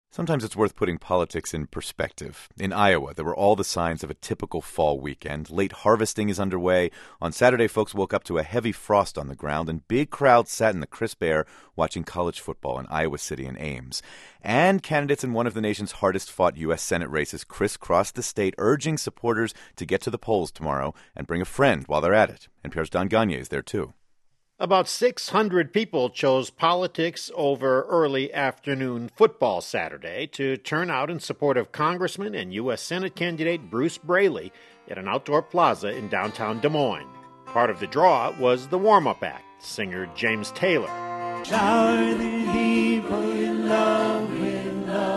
Sometimes it's worth putting politics in perspective. In Iowa, there were all the signs of a typical fall weekend. Late harvesting is underway. On Saturday, folks woke up to a heavy frost on the ground, and big crowds sat in the crisp air watching college football in Iowa City and Ames. And candidates in one of the nation's hardest-fought U.S. Senate races crisscrossed the state, urging supporters to get to the polls tomorrow and bring a friend while they're at it. NPR's Don Gagné is there, too. About 600 people chose politics over early afternoon football Saturday to turn out in support of Congressman and U.S. Senate candidate Bruce Braley at an outdoor plaza in downtown Des Moines. Part of the draw was the warm-up act, singer James Taylor. Shower the people in love with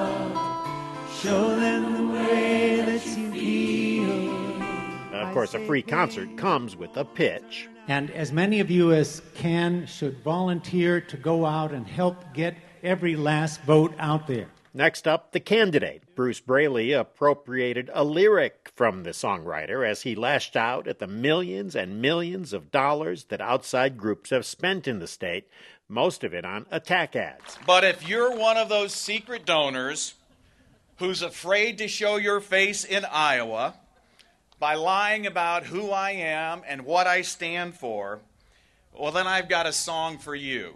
love. Show them the way that you feel. Of course, a free concert comes with a pitch. And as many of you as can should volunteer to go out and help get every last vote out there. Next up, the candidate. Bruce Braley appropriated a lyric from the songwriter as he lashed out at the millions and millions of dollars that outside groups have spent in the state, most of it on attack ads. But if you're one of those secret donors who's afraid to show your face in Iowa by lying about who I am and what I stand for, well, then I've got a song for you.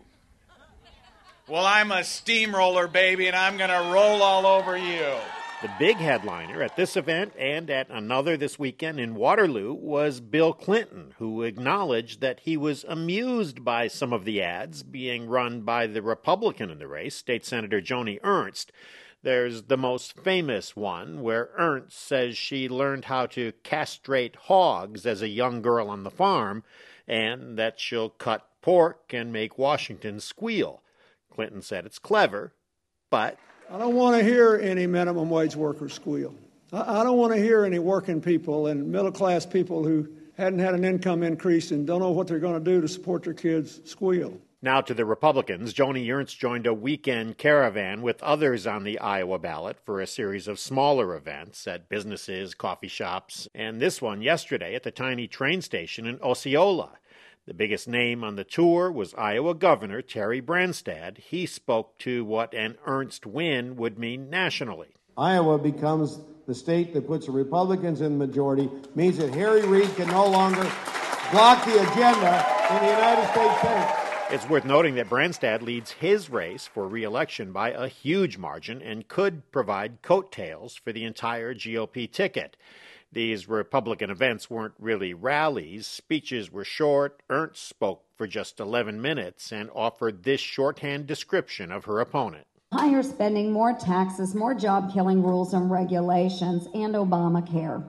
Well, I'm a steamroller, baby, and I'm going to roll all over you. The big headliner at this event and at another this weekend in Waterloo was Bill Clinton, who acknowledged that he was amused by some of the ads being run by the Republican in the race, State Senator Joni Ernst. There's the most famous one where Ernst says she learned how to castrate hogs as a young girl on the farm and that she'll cut pork and make Washington squeal. Clinton said it's clever, but I don't want to hear any minimum wage workers squeal. I don't want to hear any working people and middle-class people who hadn't had an income increase and don't know what they're going to do to support their kids squeal. Now to the Republicans. Joni Ernst joined a weekend caravan with others on the Iowa ballot for a series of smaller events at businesses, coffee shops, and this one yesterday at the tiny train station in Osceola. The biggest name on the tour was Iowa Governor Terry Branstad. He spoke to what an Ernst win would mean nationally. Iowa becomes the state that puts the Republicans in the majority, means that Harry Reid can no longer block the agenda in the United States Senate. It's worth noting that Branstad leads his race for re-election by a huge margin and could provide coattails for the entire GOP ticket. These Republican events weren't really rallies. Speeches were short. Ernst spoke for just 11 minutes and offered this shorthand description of her opponent. Higher spending, more taxes, more job-killing rules and regulations, and Obamacare.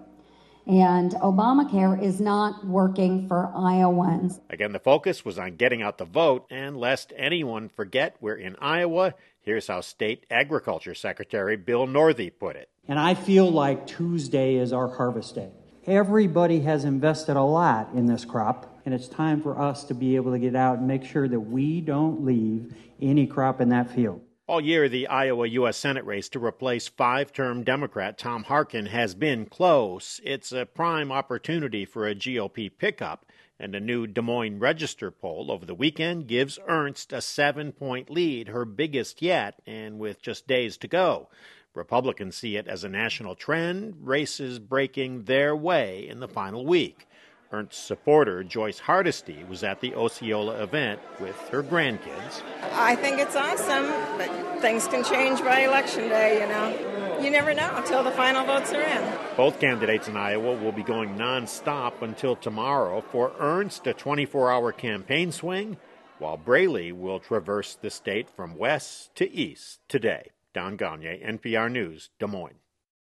And Obamacare is not working for Iowans. Again, the focus was on getting out the vote, and lest anyone forget we're in Iowa, here's how State Agriculture Secretary Bill Northey put it. And I feel like Tuesday is our harvest day. Everybody has invested a lot in this crop, and it's time for us to be able to get out and make sure that we don't leave any crop in that field. All year, the Iowa U.S. Senate race to replace five-term Democrat Tom Harkin has been close. It's a prime opportunity for a GOP pickup, and a new Des Moines Register poll over the weekend gives Ernst a 7-point lead, her biggest yet, and with just days to go. Republicans see it as a national trend, races breaking their way in the final week. Ernst's supporter, Joyce Hardesty, was at the Osceola event with her grandkids. I think it's awesome, but things can change by Election Day, you know. You never know until the final votes are in. Both candidates in Iowa will be going nonstop until tomorrow. For Ernst, a 24-hour campaign swing, while Braley will traverse the state from west to east today. Don Gagné, NPR News, Des Moines.